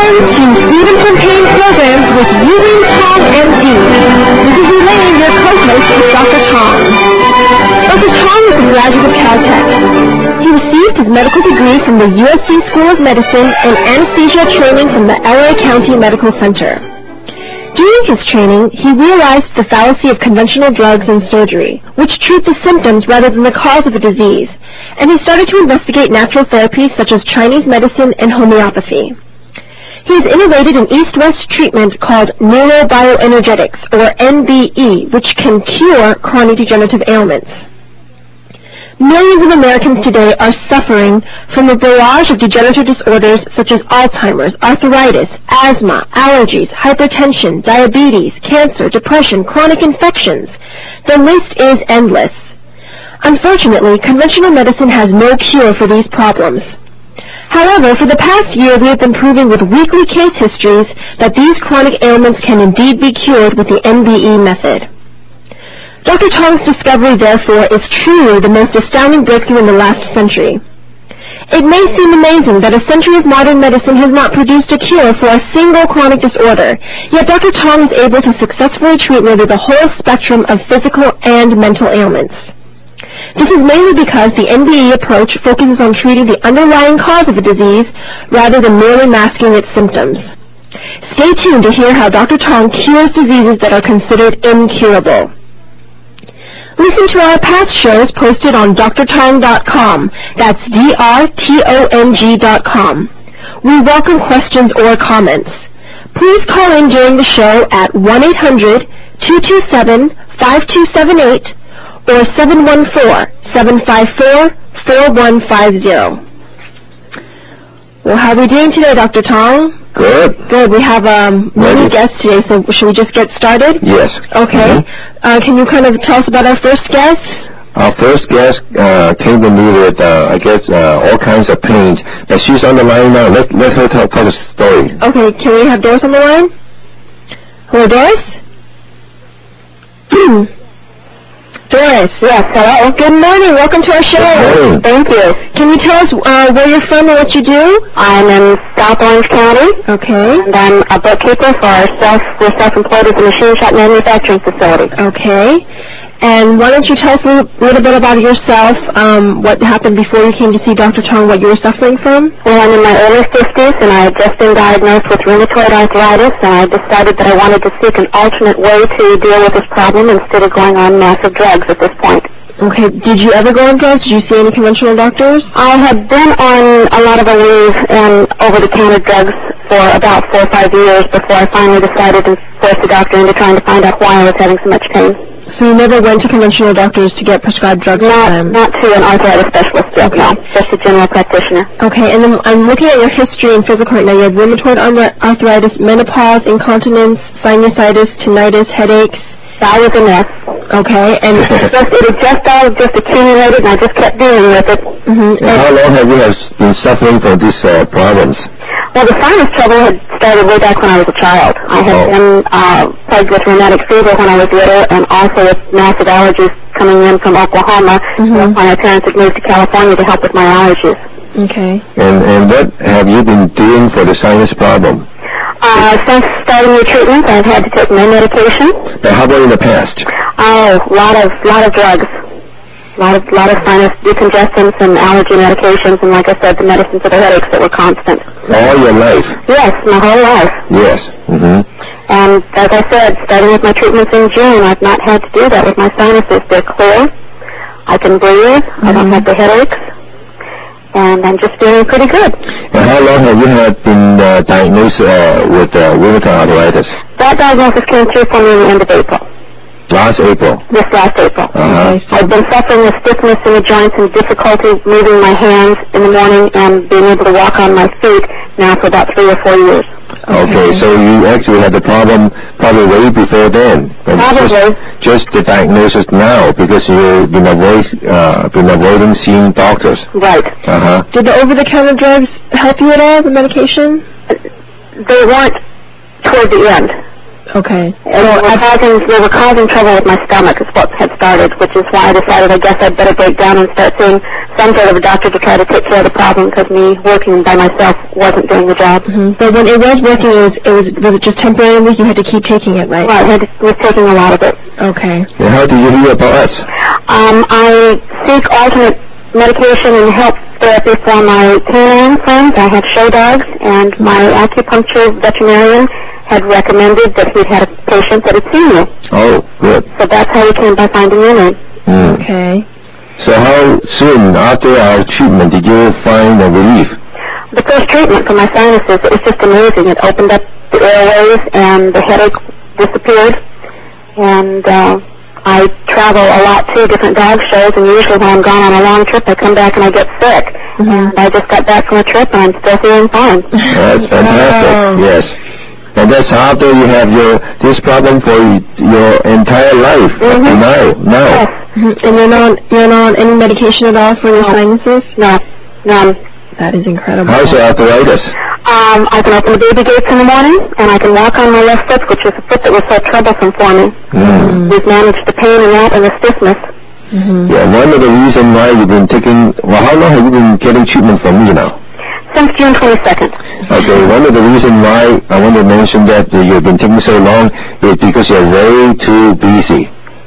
Welcome to Freedom from Pain Programs with Yulin Tong, MD. This is Elaine, your co-host with Dr. Tong. Dr. Tong is a graduate of Caltech. He received his medical degree from the USC School of Medicine and anesthesia training from the LA County Medical Center. During his training, he realized the fallacy of conventional drugs and surgery, which treat the symptoms rather than the cause of the disease, and he started to investigate natural therapies such as Chinese medicine and homeopathy. He has innovated an East-West treatment called neurobioenergetics, or NBE, which can cure chronic degenerative ailments. Millions of Americans today are suffering from a barrage of degenerative disorders such as Alzheimer's, arthritis, asthma, allergies, hypertension, diabetes, cancer, depression, chronic infections. The list is endless. Unfortunately, conventional medicine has no cure for these problems. However, for the past year, we have been proving with weekly case histories that these chronic ailments can indeed be cured with the NBE method. Dr. Tong's discovery, therefore, is truly the most astounding breakthrough in the last century. It may seem amazing that a century of modern medicine has not produced a cure for a single chronic disorder, yet Dr. Tong is able to successfully treat nearly the whole spectrum of physical and mental ailments. This is mainly because the NBE approach focuses on treating the underlying cause of a disease rather than merely masking its symptoms. Stay tuned to hear how Dr. Tong cures diseases that are considered incurable. Listen to our past shows posted on drtong.com. That's drtong.com. We welcome questions or comments. Please call in during the show at 1-800-227-5278 or 714-754-4150. Well, how are we doing today, Dr. Tong? Good. Good. We have many guests today, so should we just get started? Yes. Okay. Can you kind of tell us about our first guest? Our first guest came to me with, all kinds of pains. But she's on the line now. Let her tell the story. Okay. Can we have Doris on the line? Hello, Doris? Doris. Yes, hello. Good morning. Welcome to our show. Good morning. Thank you. Can you tell us where you're from and what you do? I'm in South Orange County. Okay. And I'm a bookkeeper for we're self-employed as a machine shop manufacturing facility. Okay. And why don't you tell us a little bit about yourself, what happened before you came to see Dr. Tong, what you were suffering from? Well, I'm in my early 50s, and I had just been diagnosed with rheumatoid arthritis, and I decided that I wanted to seek an alternate way to deal with this problem instead of going on massive drugs at this point. Okay. Did you ever go on drugs? Did you see any conventional doctors? I had been on a lot of Aleve and over-the-counter drugs for about 4 or 5 years before I finally decided to force the doctor into trying to find out why I was having so much pain. So you never went to conventional doctors to get prescribed drugs? Not to an arthritis specialist, no. Just a general practitioner. Okay, and then I'm looking at your history in physical right now. You have rheumatoid arthritis, menopause, incontinence, sinusitis, tinnitus, headaches. I was a mess. Okay, and it had all accumulated, and I just kept dealing with it. And how long have you been suffering from these problems? Well, the sinus trouble had started way back when I was a child. I had been plagued with rheumatic fever when I was little, and also with massive allergies coming in from Oklahoma. When my parents had moved to California to help with my allergies. Okay. And what have you been doing for the sinus problem? Since starting your treatment, I've had to take no medication. But how about in the past? Oh, lot of drugs. Lot of sinus decongestants and allergy medications, and like I said, the medicine for the headaches that were constant. All your life? Yes, my whole life. Yes. And as I said, starting with my treatments in June, I've not had to do that with my sinuses. They're clear. I can breathe. I don't have the headaches. And I'm just feeling pretty good. And how long have you been diagnosed with rheumatoid arthritis? That diagnosis came through for me in the end of April. Last April? This last April. I've been suffering with stiffness in the joints and difficulty moving my hands in the morning and being able to walk on my feet now for about 3 or 4 years. Okay, so you actually had the problem probably way before then. Probably. Just the diagnosis now because you've been avoiding seeing doctors. Right. Did the over-the-counter drugs help you at all, the medication? They weren't toward the end. Okay. And they were causing trouble with my stomach is what had started, which is why I decided I guess I'd better break down and start seeing some sort of a doctor to try to take care of the problem, because me working by myself wasn't doing the job. But when it was working, was it just temporarily? You had to keep taking it, right? Right, I was taking a lot of it. Okay. And how do you hear about us? I seek alternate medication and help therapy for my canine friends. I have show dogs, and my acupuncture veterinarian had recommended that he'd had a patient that had seen you. Oh, good. So that's how we came by finding your name. Okay. So how soon after our treatment did you find a relief? The first treatment for my sinuses, it was just amazing. It opened up the airways, and the headache disappeared. And I travel a lot to different dog shows, and usually when I'm gone on a long trip, I come back and I get sick. And I just got back from a trip, and I'm still feeling fine. That's fantastic. Wow. Yes. And that's after you have this problem for your entire life up to now. Yes. And you're not on any medication at all for your sinuses? No, none. That is incredible. How's your arthritis? I can open the baby gates in the morning, and I can walk on my left foot, which is a foot that was so troublesome for me. We've managed the pain in that and the stiffness. Yeah, one of the reasons why you've been taking, how long have you been getting treatment from me now? Since June 22nd. Okay, one of the reasons why I want to mention that you've been taking so long is because you're way too busy.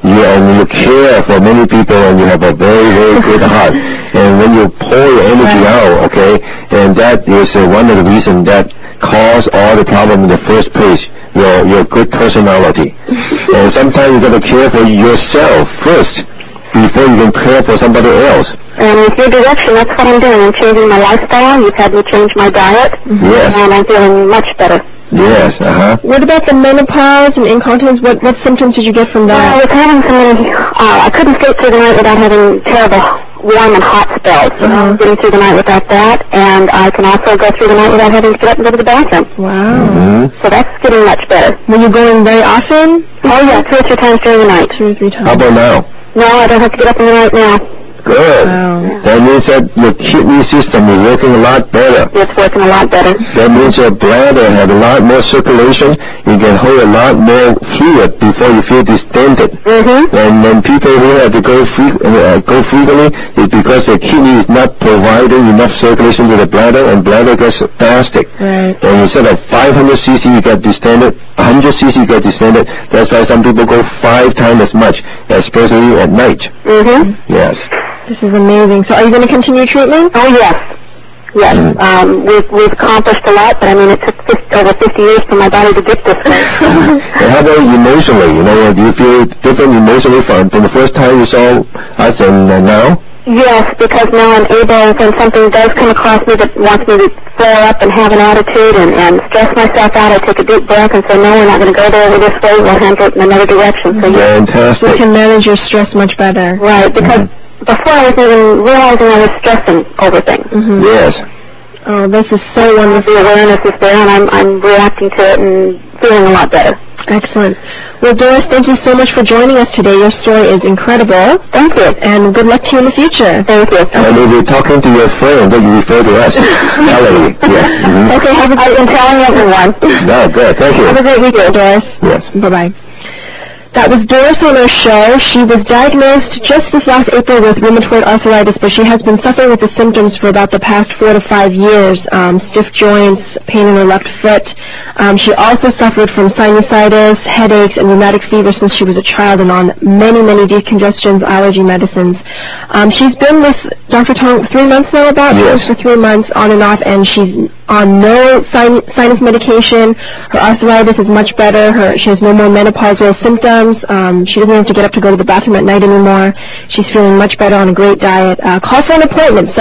You care for many people, and you have a very, very good heart. And when you pour your energy out, okay, and that is one of the reasons that caused all the problem in the first place, your good personality. And sometimes you got to care for yourself first before you can care for somebody else. And with your direction, that's what I'm doing. I'm changing my lifestyle. You've had me change my diet. Yes. And I'm feeling much better. Yes, What about the menopause and incontinence? What symptoms did you get from Well, I that? was having so many, I couldn't sleep through the night without having terrible warm and hot spells. Getting through the night without that, and I can also go through the night without having to get up and go to the bathroom. Wow. So that's getting much better. Were you going very often? Oh yeah, 2 or 3 times during the night. 2 or 3 times. How about now? No, I don't have to get up in the night now. Good. Wow. That means that your kidney system is working a lot better. It's working a lot better. That means your bladder has a lot more circulation. You can hold a lot more fluid before you feel distended. And then people who have to go frequently is because the kidney is not providing enough circulation to the bladder, and bladder gets spastic. Right. And instead of 500 cc you get distended, 100 cc you get distended. That's why some people go 5 times as much, especially at night. Yes. This is amazing. So are you going to continue treatment? Oh yes. Yes. We've accomplished a lot, but I mean it took over 50 years for my body to get this way. And how about emotionally? Do you feel different emotionally from the first time you saw us and now? Yes, because now I'm able, when something does come across me that wants me to flare up and have an attitude and stress myself out, I take a deep breath and say, no, we're not going to go there this way, we'll handle it in another direction. So Fantastic. You can manage your stress much better. right, because before I wasn't even realizing I was stressing over things. Yes. Oh, this is so wonderful. The awareness is there, and I'm reacting to it and feeling a lot better. Excellent. Well, Doris, thank you so much for joining us today. Your story is incredible. Thank you. And good luck to you in the future. Thank you. And if you're talking to your friend, that you refer to us. Valerie. Yeah. Okay, I've been telling everyone. No, good. Thank you. Have a great weekend, Doris. Yes. Bye-bye. That was Doris on our show. She was diagnosed just this last April with rheumatoid arthritis, but she has been suffering with the symptoms for about the past 4 to 5 years. Stiff joints, pain in her left foot. She also suffered from sinusitis, headaches, and rheumatic fever since she was a child, and on many, many decongestions, allergy medicines. She's been with Dr. Tong 3 months now, about? Yes. For 3 months, on and off, and she's on no sinus medication. Her arthritis is much better. She has no more menopausal symptoms. She doesn't have to get up to go to the bathroom at night anymore. She's feeling much better on a great diet. Call for an appointment,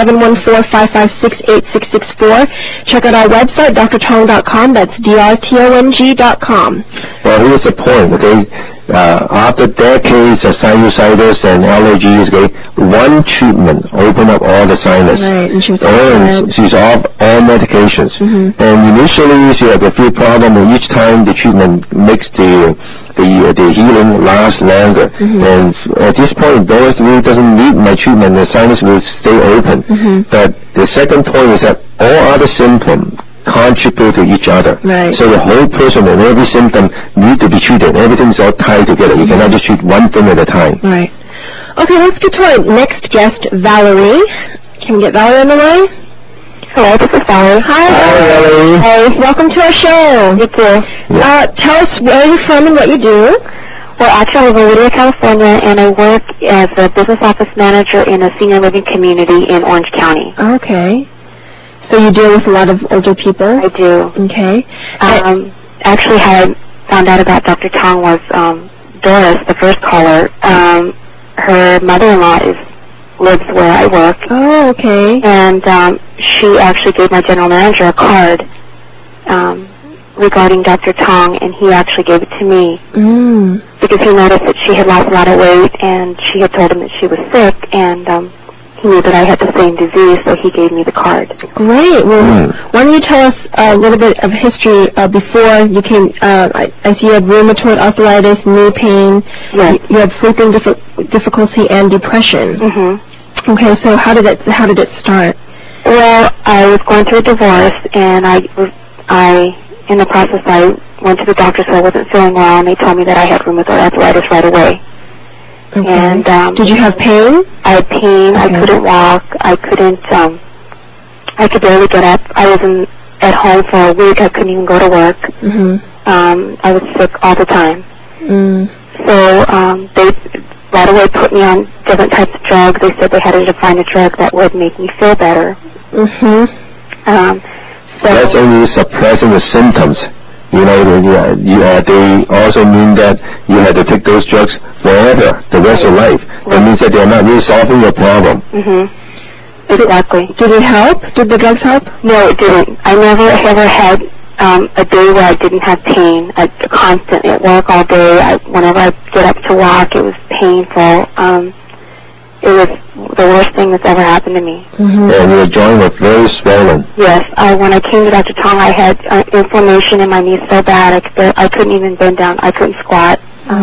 714-556-8664. Check out our website, drtong.com. That's drtong.com. Well, here's the point, okay? After decades of sinusitis and allergies, okay, one treatment opened up all the sinus. Right, and she was she's off all medications. And initially she had a few problems, and each time the treatment makes the healing last longer. And at this point, Doris really doesn't need my treatment. The sinus will stay open. But the second point is that all other symptoms contribute to each other. Right. So the whole person and every symptom need to be treated. Everything's all tied together. You cannot just treat one thing at a time. Right. Okay, let's get to our next guest, Valerie. Can we get Valerie on the line? Hello, this is Valerie. Hi, Valerie. Hey, welcome to our show. Thank you. Tell us where you're from and what you do. Well, actually, I live in Whittier, California, and I work as a business office manager in a senior living community in Orange County. Okay. So you deal with a lot of older people? I do. Okay. Actually, how I found out about Dr. Tong was Doris, the first caller. Her mother-in-law lives where I work. Oh, okay. And she actually gave my general manager a card regarding Dr. Tong, and he actually gave it to me because he noticed that she had lost a lot of weight, and she had told him that she was sick, and he knew that I had the same disease, so he gave me the card. Great. Well, why don't you tell us a little bit of history before you came? I see you had rheumatoid arthritis, knee pain. Yes. You had sleeping difficulty and depression. Mm-hmm. Okay. So how did it start? Well, I was going through a divorce, and in the process, I went to the doctor, so I wasn't feeling well, and they told me that I had rheumatoid arthritis right away. Okay. And did you have pain? I had pain. Okay. I couldn't walk. I couldn't. I could barely get up. I was at home for a week. I couldn't even go to work. I was sick all the time. So they right away put me on different types of drugs. They said they had to find a drug that would make me feel better. So that's only suppressing the symptoms. You know, they also mean that you had to take those drugs forever, the rest of life. That means that they're not really solving your problem. Exactly. Did it help? Did the drugs help? No, it didn't. I never ever had a day where I didn't have pain. Constant at work all day. Whenever I get up to walk, it was painful. It was the worst thing that's ever happened to me. And your joint was very swollen. Yes. When I came to Dr. Tong, I had inflammation in my knees so bad I couldn't even bend down. I couldn't squat.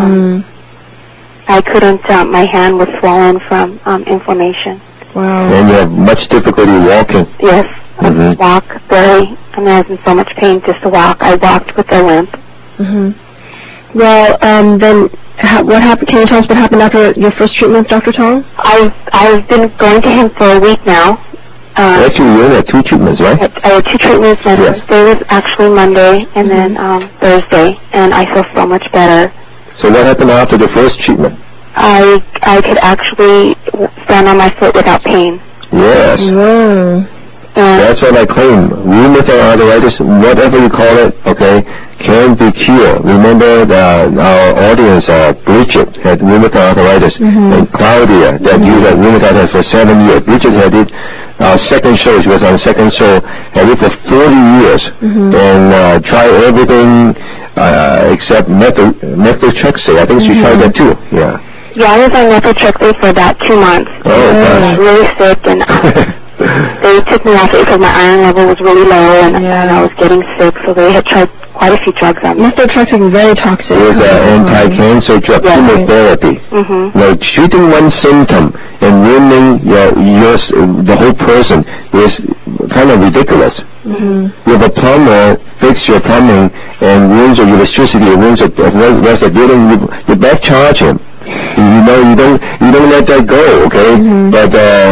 I couldn't. My hand was swollen from inflammation. Wow. And you have much difficulty walking. Yes. I could walk barely. I mean, I was in so much pain just to walk. I walked with a limp. Well, then what happened? Can you tell us what happened after your first treatment with Dr. Tong? I've been going to him for a week now. Actually, you only had 2 treatments, right? I had 2 treatments. My first day was actually Monday, and then Thursday, and I feel so much better. So what happened after the first treatment? I could actually stand on my foot without pain. Yes. That's what I claim. Rheumatoid arthritis, whatever you call it, okay, can be cured. Remember our audience, Bridget, had rheumatoid arthritis, and Claudia, that used rheumatoid arthritis for 7 years. Bridget had it, our second show, she was on the second show, had it for 40 years, and tried everything except methotrexate. I think she tried that too, Yeah, I was on methotrexate for about 2 months. Oh, I was really sick, and they took me off it because my iron level was really low, and I was getting sick, so they had tried quite a few drugs on me. Methotrexate is very toxic. It's an anti-cancer drug, chemotherapy. Now, treating one symptom and ruining the whole person is kind of ridiculous. You have a plumber fix your plumbing and ruins your electricity, ruins the rest of the building, you back charge him. You don't let that go, okay? But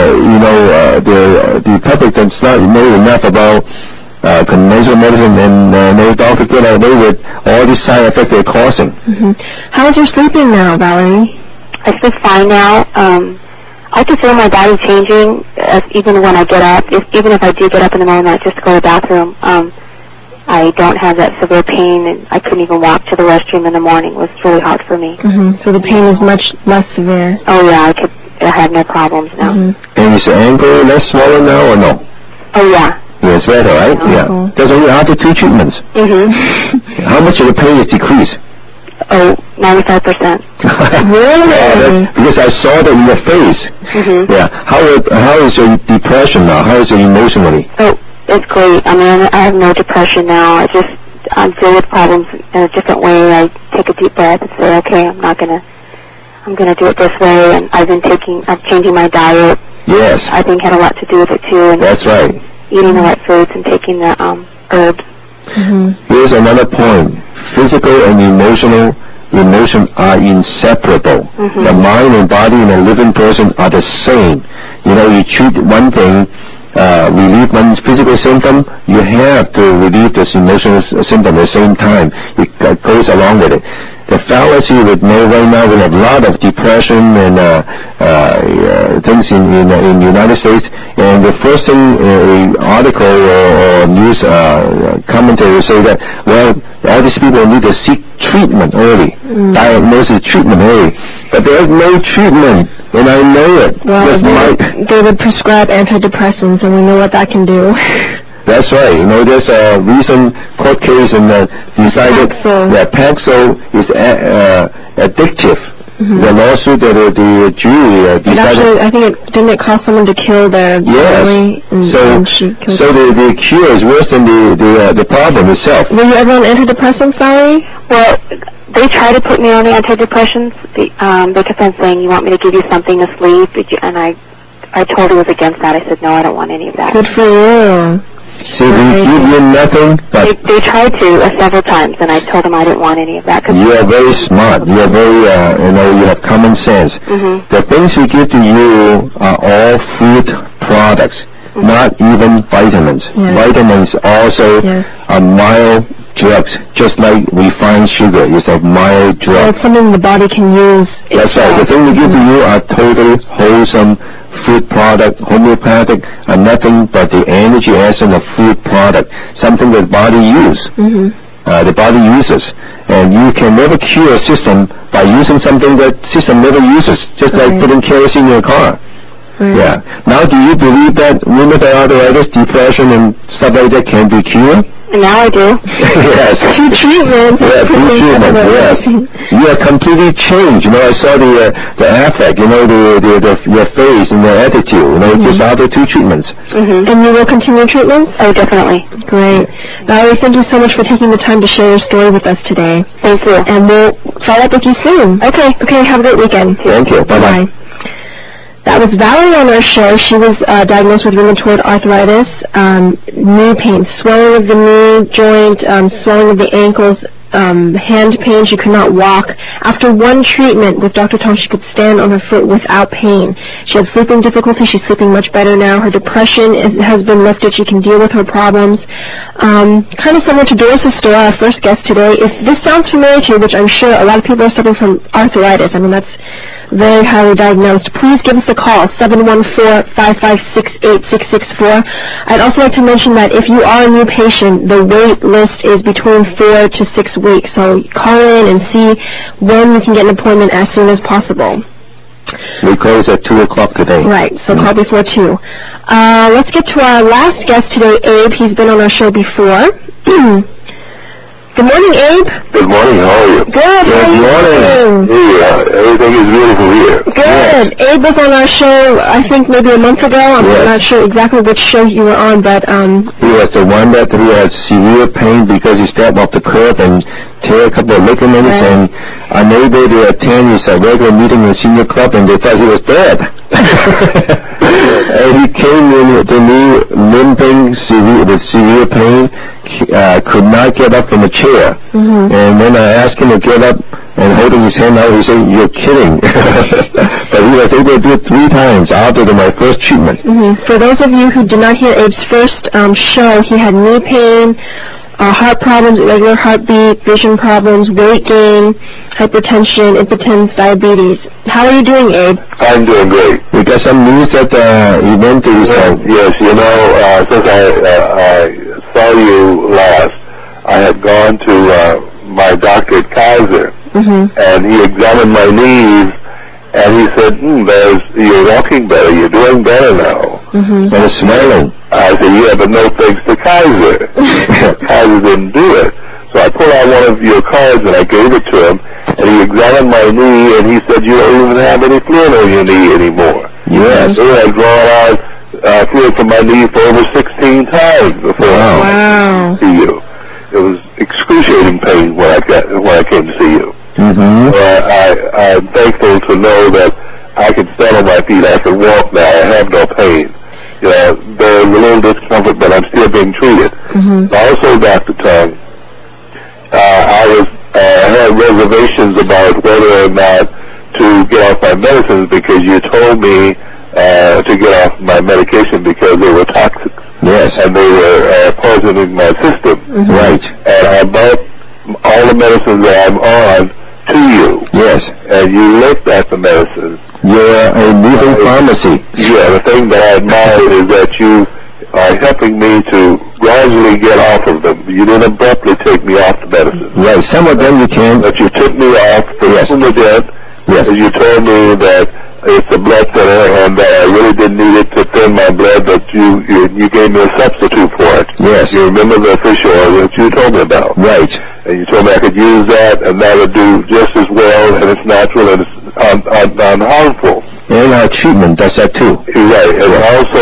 the public does not know enough about conventional medicine, and no doctor get away with all these side effects they're causing. How's your sleeping now, Valerie? I sleep fine now. I can feel my body changing even when I get up. Even if I do get up in the middle of the night just to go to the bathroom, I don't have that severe pain, and I couldn't even walk to the restroom in the morning. It was really hard for me. So the pain is much less severe. Oh, yeah, I have no problems now. And is your ankle less swollen now or no? Oh, yeah. Yeah, it's better, right? Yeah. That's only after 2 treatments. How much of the pain is decreased? Oh, 95%. Really? Because I saw that in your face. Yeah. How is your depression now? How is it emotionally? Oh, it's great. I mean, I have no depression now. I deal with problems in a different way. I take a deep breath and say, okay, I'm gonna do it this way. And I'm changing my diet. Yes. I think had a lot to do with it too. And that's right. Eating the right foods and taking the herbs. Here's another point. Physical and emotion are inseparable. The mind and body in a living person are the same. You know, you treat one thing, relieve one physical symptom, you have to relieve this emotional symptom at the same time. It goes along with it. The fallacy with right now, we have a lot of depression and things in the United States, and the first thing an article or news commentary say that, well, all these people need to seek treatment early, diagnosis treatment early, but there's no treatment, and I know it. Well, they would prescribe antidepressants, and we know what that can do. That's right. You know, there's a recent court case and decided that Paxil is addictive. The lawsuit that the jury decided. I think didn't it cause someone to kill their family? So the cure is worse than the problem itself. Were you ever on antidepressants, Valerie? Well, they try to put me on the antidepressants. They kept on saying, "You want me to give you something to sleep?" And I totally was against that. I said, "No, I don't want any of that." Good for you. See, they give you nothing, but they tried to several times, and I told them I didn't want any of that. You are very smart. You are very, you have common sense. The things we give to you are all food products, not even vitamins. Vitamins also are mild drugs, just like refined sugar is a mild drug. Well, it's something the body can use. That's right. The things we give to you are totally wholesome food product, homeopathic, are nothing but the energy essence of food product, something that the body the body uses. And you can never cure a system by using something that system never uses, just like putting kerosene in your car. Yeah. Now, do you believe that rheumatoid arthritis, depression, and stuff like that can be cured? Now I do. Yes. Through treatment. Yeah, through treatment, yes. You are completely changed. You know, I saw the affect, you know, your face and the attitude, you know, just after 2 treatments. And you will continue treatments? Oh, definitely. Great. Valerie, thank you so much for taking the time to share your story with us today. Thank you. And we'll follow up with you soon. Okay. Okay, have a great weekend. Thank you. Bye-bye. That was Valerie on our show. She was diagnosed with rheumatoid arthritis, knee pain, swelling of the knee joint, swelling of the ankles, hand pain. She could not walk. After one treatment with Dr. Tong, she could stand on her foot without pain. She had sleeping difficulty. She's sleeping much better now. Her depression has been lifted. She can deal with her problems. Kind of similar to Doris' story, our first guest today. If this sounds familiar to you, which I'm sure a lot of people are suffering from arthritis, I mean, that's very highly diagnosed, please give us a call, 714-556-8664. I'd also like to mention that if you are a new patient, the wait list is between 4 to 6 weeks. So call in and see when you can get an appointment as soon as possible. We close at 2 o'clock today. Right, so call before 2. Let's get to our last guest today, Abe. He's been on our show before. Good morning, Abe. Good morning. How are you? Good. Good morning. Yeah, everything is beautiful here. Good. Yes. Abe was on our show, I think, maybe a month ago. I'm not sure exactly which show you were on, but he was the one that he had severe pain because he stepped off the curb and tear a couple of ligaments and unable to attend his regular meeting in the senior club, and they thought he was dead. And he came in to me limping with severe pain, could not get up from a chair. And when I asked him to get up and holding his hand out, he said, "You're kidding." But he was able to do it 3 times after my first treatment. For those of you who did not hear Abe's first show, he had knee pain, heart problems, irregular heartbeat, vision problems, weight gain, hypertension, impotence, diabetes. How are you doing, Abe? I'm doing great. We got some news that he went to his Yes, you know, since I saw you last, I had gone to my doctor at Kaiser, and he examined my knees, and he said, you're walking better, you're doing better now. But it's swelling. I said, yeah, but no thanks to Kaiser. Kaiser didn't do it. So I pulled out one of your cards and I gave it to him, and he examined my knee, and he said, you don't even have any fluid on your knee anymore. Yes. So I drawn out fluid from my knee for over 16 times before I came to see you. It was excruciating pain when I came to see you. I'm thankful to know that I can stand on my feet. I can walk now. I have no pain. You know, there's a little discomfort, but I'm still being treated. Also, Dr. Tong, I had reservations about whether or not to get off my medicines because you told me to get off my medication because they were toxic. Yes. And they were poisoning my system. Right. And I bought all the medicines that I'm on to you. Yes. And you looked at the medicines. You're a moving pharmacy. Yeah, the thing that I admire is that you are helping me to gradually get off of them. You didn't abruptly take me off the medicine. Right. Some of them you can. But you took me off the Fumadent. Yes. And you told me that it's a blood thinner and that I really didn't need it to thin my blood, but you gave me a substitute for it. Yes. You remember the fish oil that you told me about. Right. And you told me I could use that and that would do just as well, and it's natural and it's non-harmful. And our treatment does that too. Right. And also,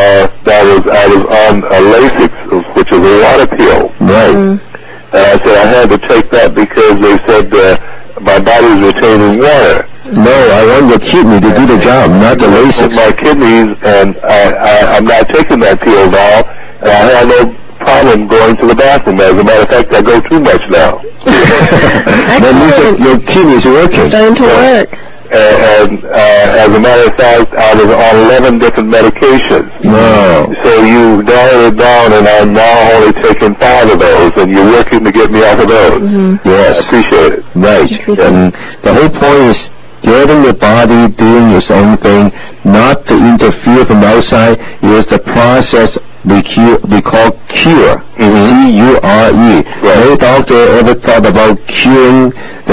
I was on a Lasix, which is a water pill. Right. And I said I had to take that because they said my body's retaining water. No, I want your kidney to do the job, not the Lasix. My kidneys, and I'm not taking that pill now, and I have no problem going to the bathroom. As a matter of fact, I go too much now. That means that your kidneys are working. Starting to work. And as a matter of fact, I was on 11 different medications. Wow. So you narrowed it down, and I'm now only taking 5 of those, and you're working to get me off of those. Yes. I appreciate it. Right. And the whole point is getting the body doing its own thing, not to interfere from the outside. It is the process we call cure. C-U-R-E. Right. No doctor ever thought about curing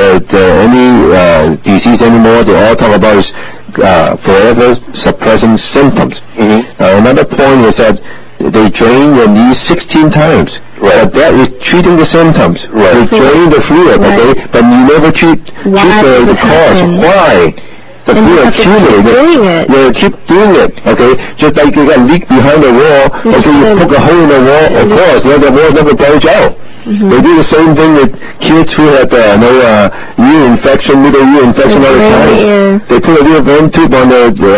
any disease anymore. They all talk about is forever suppressing symptoms. Another point is that they drain your knees 16 times. Right. But that is treating the symptoms. Right. They drain the fluid, okay? But you never treat the cause. Why? The fluid accumulates. You keep doing it, okay? Just like you got a leak behind the wall, okay, you poke a hole in the wall, of course, the wall never bulge out. They do the same thing with kids who have ear infection, middle ear infection all the time. They put a little vein tube on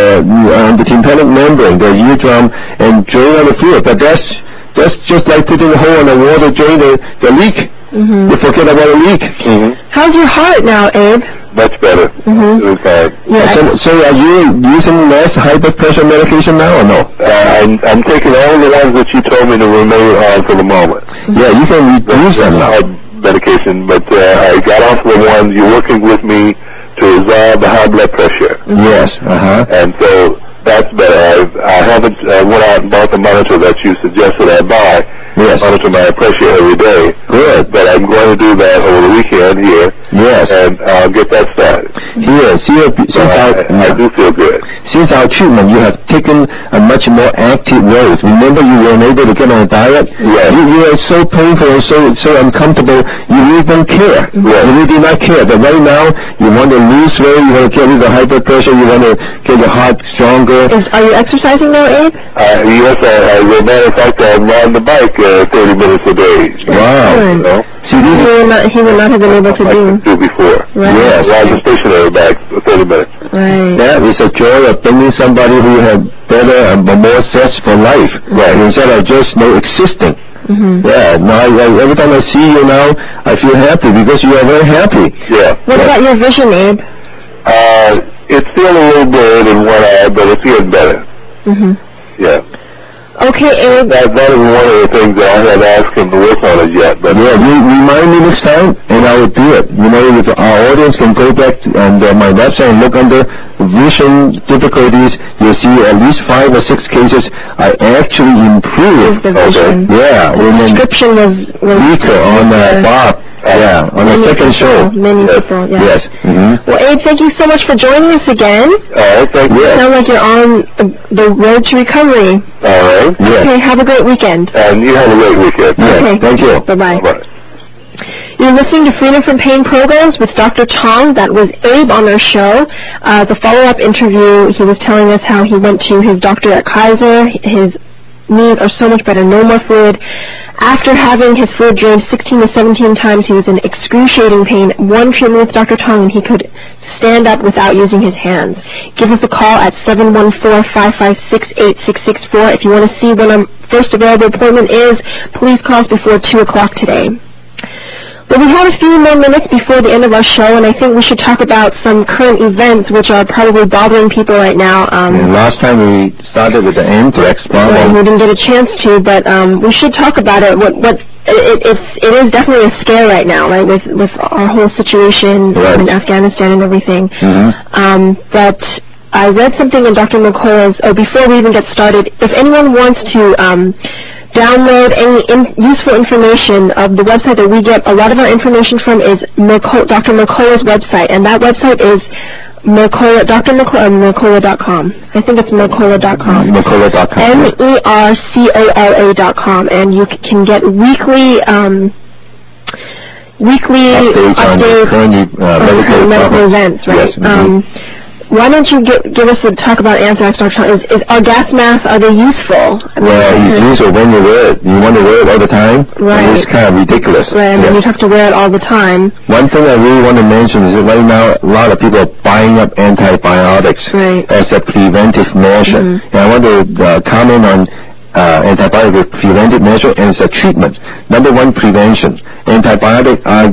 the tympanic membrane, the eardrum, and drain out the fluid. But that's just like putting a hole in the wall to drain the leak. You forget about the leak. How's your heart now, Abe? Much better. Okay. So are you using less high blood pressure medication now or no? I'm taking all the ones that you told me to remain on for the moment. Yeah, you can reduce them now. Medication, but I got off the ones. You're working with me to resolve the high blood pressure. Yes. And so that's better. I haven't went out and bought the monitor that you suggested I buy. Yes. Monitor my pressure every day. Good. But I'm going to do that over the weekend here. Yes. And I'll get that started. Yes. I do feel good. Since our treatment, you have taken a much more active role. Remember, you weren't able to get on a diet. Yes. You were so painful and so uncomfortable. You really don't care. Yes. You really do not care. But right now, you want to lose weight. You want to get rid of the high blood pressure. You want to get your heart stronger. Are you exercising now, Abe? Yes. As a matter of fact, I'm riding the bike 30 minutes a day. Wow. You know? See, he would not have been able to do before. Right. Yes. Ride the stationary bike for 30 minutes. Right. That is a joy of bringing somebody who had better and more zest for life. Right. Instead of just existing. Yeah. Now, every time I see you now, I feel happy because you are very happy. Yeah. What about your vision, Abe? It's still a little blurred in one eye, but it's getting better. Yeah. Okay, Abe. That is one of the things that I have asked him to work on it yet. But yeah, remind me next time, and I will do it. You know, if our audience can go back on my website and look under vision difficulties, you'll see at least 5 or 6 cases I actually improved. The vision. Yeah. The prescription was weaker on Bob. Yeah, on the second show. Many people, yeah. Yes. Well, Abe, thank you so much for joining us again. Thank you. It sounds like you're on the road to recovery. All right. Yes. Okay, have a great weekend. And you have a great weekend. Yes. Okay. Thank you. Bye-bye. Bye. You're listening to Freedom from Pain programs with Dr. Tong. That was Abe on our show. The follow-up interview, he was telling us how he went to his doctor at Kaiser. His knees are so much better, no more fluid. After having his fluid drained 16 to 17 times, he was in excruciating pain. One treatment with Dr. Tong, and he could stand up without using his hands. Give us a call at 714-556-8664. If you want to see when our first available appointment is, please call us before 2 o'clock today. But we have a few more minutes before the end of our show, and I think we should talk about some current events which are probably bothering people right now. Last time we started with the anthrax problem. Right, we didn't get a chance to, but we should talk about it. It is definitely a scare right now, right, with our whole situation in Afghanistan and everything. But I read something in Dr. McCullough's, before we even get started, if anyone wants to download any useful information of the website that we get a lot of our information from is Dr. McCullough's website, and that website is Mercola.com. I think it's Mercola.com. Mercola.com. Mercola.com, and you can get weekly updates on medical events, right? Yes, why don't you give us a talk about anthrax, Dr. Tong? Is our gas masks, are they useful? Well, it's useful when you wear it. You want to wear it all the time? Right. And it's kind of ridiculous. Right, and then you have to wear it all the time. One thing I really want to mention is that right now a lot of people are buying up antibiotics as a preventive measure. And I want to comment on antibiotic preventive measure and it's a treatment. Number one, prevention. Antibiotics are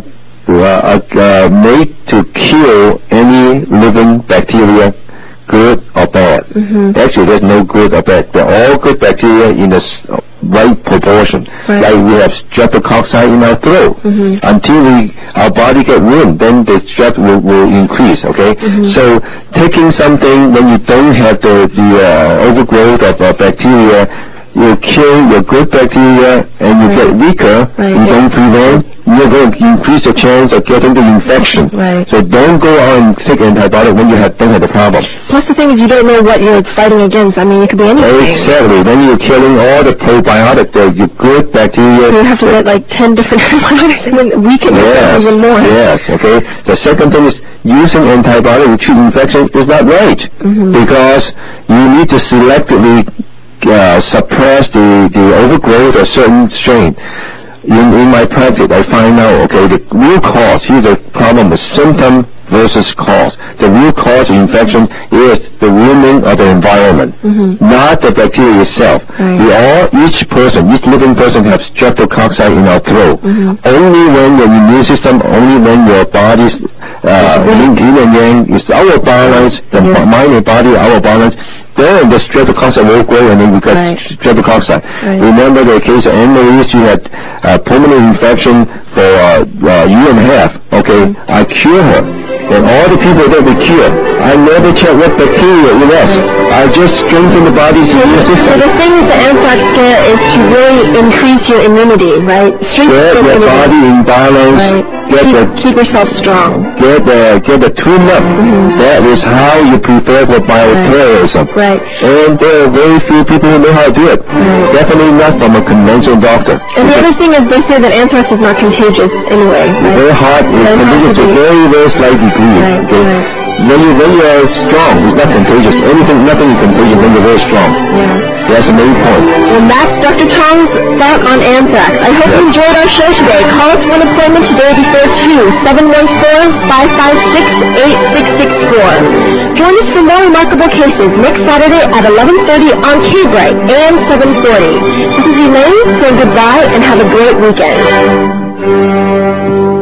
made to kill any living bacteria, good or bad. Actually, there's no good or bad. They're all good bacteria in the right proportion. Like we have streptococci in our throat. Until our body get wound, then the strep will increase. Okay. So taking something when you don't have the overgrowth of bacteria, you kill your good bacteria and you get weaker. You don't prevent. You're going to increase the chance of getting the infection. So don't go out and take antibiotic when you don't have the problem. Plus the thing is you don't know what you're fighting against. I mean, it could be anything. Exactly. Then you're killing all the probiotic, the good bacteria. You have to get like 10 different antibiotics and then weaken it even more. Yes, okay. The second thing is using antibiotic to treat infection is not right. Because you need to selectively suppress the overgrowth of certain strain. In my practice, I find out, okay, the real cause, here's the problem with symptom versus cause. The real cause of infection is the warming of the environment, not the bacteria itself. Each living person has streptococci in our throat. Only when your immune system, only when your body's yin and yang is out of balance, the mind and body are out of balance, then the streptococci will grow and then we got streptococci. Remember the case of Anne-Marie, she had pulmonary infection for a year and a half. Okay, I cure her. And all the people that we cure, I never check what bacteria it was. I just strengthen the body's immune system. So the thing with the anthrax scare is to really increase your immunity, right? Get your body in balance. Keep yourself strong. Get the tune-up. That is how you prepare for bioterrorism. And there are very few people who know how to do it. Definitely not from a conventional doctor. And the other thing is they say that anthrax is not contagious anyway. It's very hard. It's contagious to very, very slight degree. When you are strong, it's not contagious. Nothing is contagious when you're very strong. That's the main point. And that's Dr. Tong's thought on anthrax. I hope you enjoyed our show today. Call us for an appointment today before 2, 714-556-8664. Join us for more remarkable cases next Saturday at 11:30 on K-Bright, AM 740. This is Elaine saying goodbye and have a great weekend.